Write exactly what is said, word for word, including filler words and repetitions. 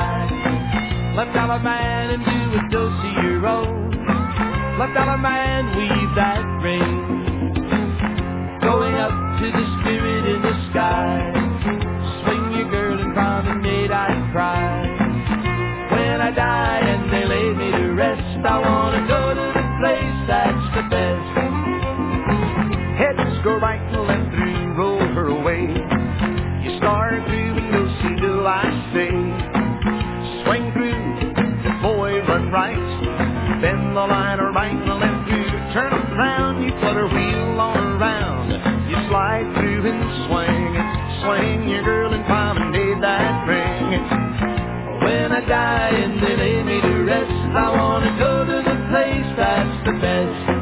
ride. Left dollar man and do a do-see-your-own. Left dollar man, weave that ring. Going up to the spirit in the sky. Swing your girl and promenade, I'd cry. When I die and they lay me to rest, I wanna go to the place that's the best. Heads go right and left through, roll her away. You start through and go see, do I say. Swing through, boy, run right. Bend the line or right and left through. Turn around, you flutter wheel on around. You slide through and swing, swing your girl and promenade that ring. When I die and they lay me to rest, I wanna go to the place that's the best.